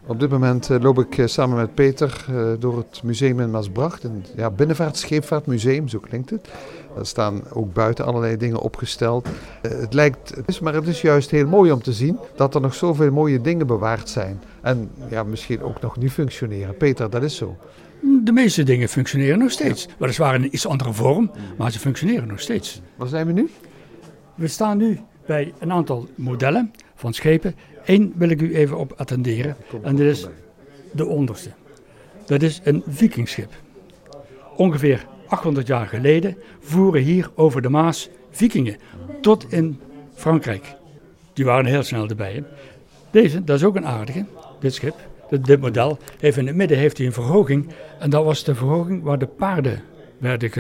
Op dit moment loop ik samen met Peter door het museum in Maasbracht. Een binnenvaart-scheepvaartmuseum, zo klinkt het. Er staan ook buiten allerlei dingen opgesteld. Maar het is juist heel mooi om te zien dat er nog zoveel mooie dingen bewaard zijn. En misschien ook nog niet functioneren. Peter, dat is zo. De meeste dingen functioneren nog steeds. Weliswaar in een iets andere vorm, maar ze functioneren nog steeds. Waar zijn we nu? We staan nu bij een aantal modellen van schepen. Eén wil ik u even op attenderen. En dit is de onderste. Dat is een vikingschip. Ongeveer 800 jaar geleden voeren hier over de Maas vikingen. Tot in Frankrijk. Die waren heel snel erbij. Hè? Deze, dat is ook een aardige. Dit schip, dit model, heeft in het midden een verhoging. En dat was de verhoging waar de paarden werden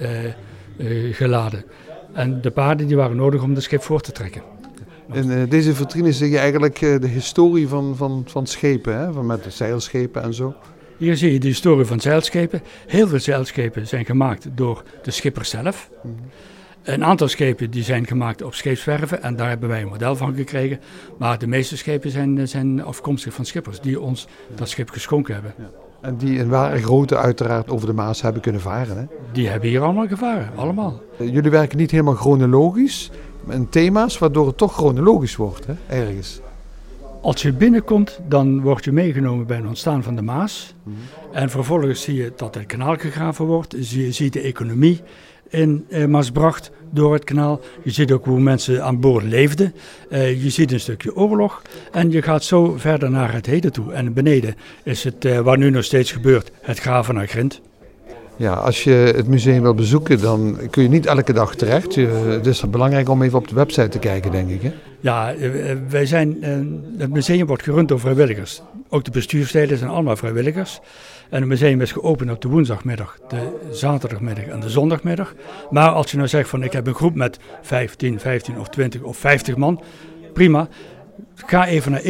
geladen. En de paarden die waren nodig om het schip voor te trekken. In deze vitrine zie je eigenlijk de historie van schepen, hè? Met de zeilschepen en zo. Hier zie je de historie van zeilschepen. Heel veel zeilschepen zijn gemaakt door de schipper zelf. Een aantal schepen die zijn gemaakt op scheepswerven en daar hebben wij een model van gekregen. Maar de meeste schepen zijn afkomstig van schippers die ons dat schip geschonken hebben. Ja. En die in ware grootte uiteraard over de Maas hebben kunnen varen, hè? Die hebben hier allemaal gevaren, allemaal. Jullie werken niet helemaal chronologisch in thema's, waardoor het toch chronologisch wordt, hè, ergens. Als je binnenkomt, dan word je meegenomen bij het ontstaan van de Maas. En vervolgens zie je dat het kanaal gegraven wordt. Je ziet de economie in Maasbracht door het kanaal. Je ziet ook hoe mensen aan boord leefden. Je ziet een stukje oorlog. En je gaat zo verder naar het heden toe. En beneden is het, waar nu nog steeds gebeurt, het graven naar grind. Ja, als je het museum wil bezoeken, dan kun je niet elke dag terecht. Het is belangrijk om even op de website te kijken, denk ik, hè? Ja, het museum wordt gerund door vrijwilligers. Ook de bestuursleden zijn allemaal vrijwilligers. En het museum is geopend op de woensdagmiddag, de zaterdagmiddag en de zondagmiddag. Maar als je nou zegt van ik heb een groep met 15 of 20 of 50 man, prima. Ga even naar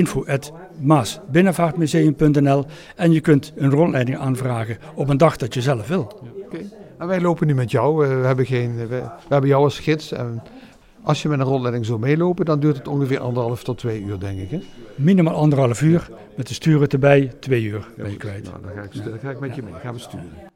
info@maasbinnenvaartmuseum.nl en je kunt een rondleiding aanvragen op een dag dat je zelf wil. Okay. En wij lopen nu met jou, we hebben jou als gids. En als je met een rondleiding zou meelopen, dan duurt het ongeveer 1,5 tot 2 uur, denk ik, hè? Minimaal 1,5 uur, met de sturen erbij 2 uur ben je kwijt. Nou, dan ga ik met je mee, gaan we sturen.